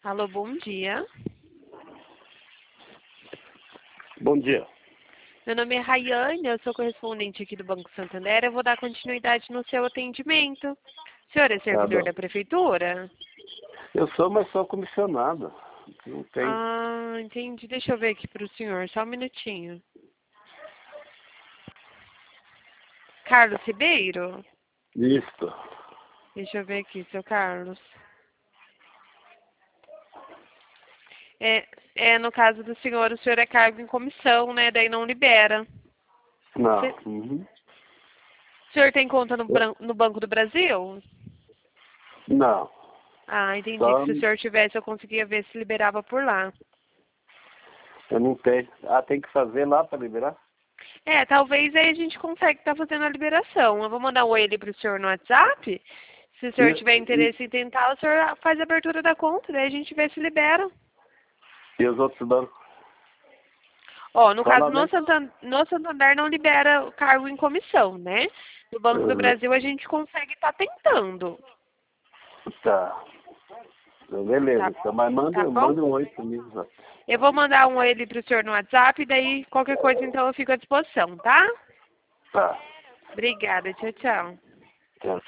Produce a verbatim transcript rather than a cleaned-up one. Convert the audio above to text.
Alô, bom dia. Bom dia. Meu nome é Rayane, eu sou correspondente aqui do Banco Santander. Eu vou dar continuidade no seu atendimento. O senhor é Tá servidor bom. da prefeitura? Eu sou, mas sou comissionado. Não tem. Ah, entendi. Deixa eu ver aqui para o senhor, só um minutinho. Carlos Ribeiro? Isto. Deixa eu ver aqui, seu Carlos. É, é, no caso do senhor, o senhor é cargo em comissão, né? Daí não libera. Não. Cê- Uhum. O senhor tem conta no, Bran- no Banco do Brasil? Não. Ah, entendi. Só Que se o senhor tivesse, eu conseguia ver se liberava por lá. eu não tenho. Ah, tem que fazer lá para liberar? É, talvez aí a gente consiga estar fazendo a liberação. Eu vou mandar um oi ali pro senhor no WhatsApp. Se o senhor E, tiver e, interesse em tentar, o senhor faz a abertura da conta, daí a gente vê se libera. e os outros bancos? Ó, no caso, Fala no bem. Santander, no Santander não libera o cargo em comissão, né? No Banco do Uhum. Brasil a gente consegue estar tentando, Tá. Então, beleza. tá, Então, mas manda, tá bom? manda um oi para mim. Eu vou mandar um oi ali pro senhor no WhatsApp, daí qualquer coisa então eu fico à disposição, tá? Tá. Obrigada, tchau, tchau.